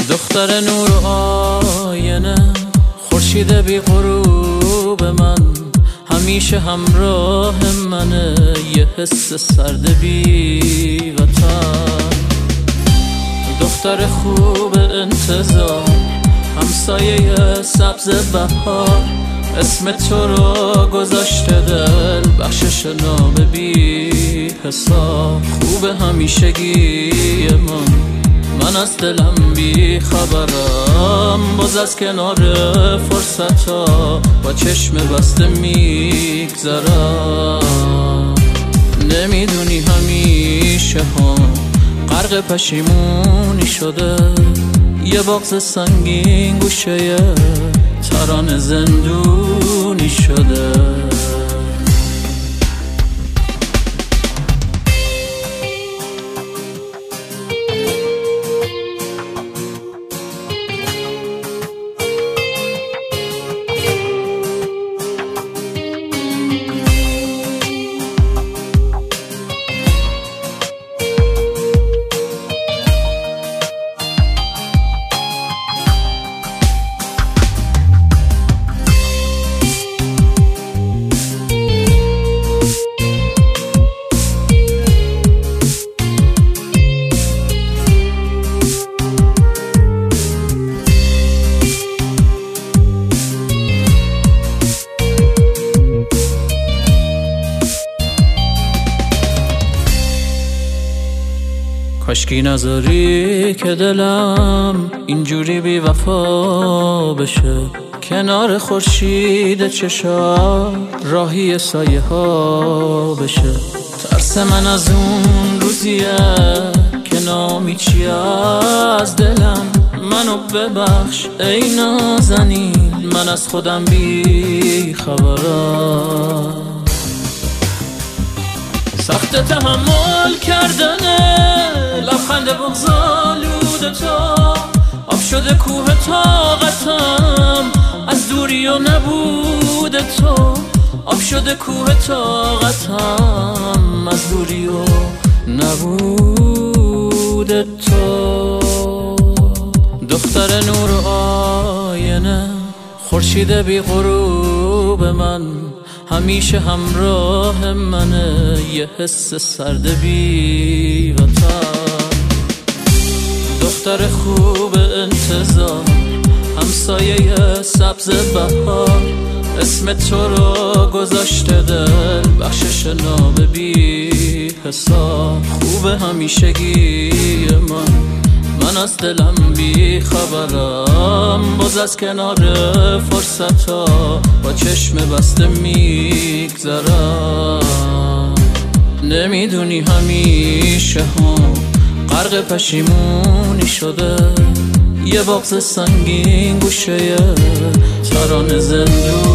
دختر نور و آینه، خورشید بی غروب من، همیشه همراه منه، یه حس سرد بی وطن. دختر خوب انتظار، همسایه سبز بهار، اسم تو رو گذاشته دل، بخشش نام بی حساب. خوب همیشگی من از دلم بی خبرم، باز از کنار فرصتا با چشم بسته میگذرم. نمیدونی همیشه هم غرق پشیمونی شده، یه بغض سنگین گوشه ترانه زندونی شده. کاشکی نذاری که دلم اینجوری بی وفا بشه، کنار خورشید چشا راهی سایه ها بشه. ترس من از اون روزیه که نامیچی از دلم، منو ببخش ای نازنین، من از خودم بی خبرم. سخت تحمل کردنه لبخند بغض‌آلود تو، آب شده کوه طاقتم از دوری و نبود تو، آب شده کوه طاقتم از دوری و نبود تو. دختر نور و آینه، خورشید بی غروب من، همیشه همراه منه، یه حس سرد بی وطن. دختر خوب انتظار، همسایه سبز بهار، اسم تو رو گذاشته دل، بخشش نام بی حساب. خوب همیشگی من از دلم بی خبرم، باز از کنار فرصتا با چشم بسته میگذرم. نمیدونی همیشه هم غرق پشیمونی شده، یه بغض سنگین گوشه ترانه زندون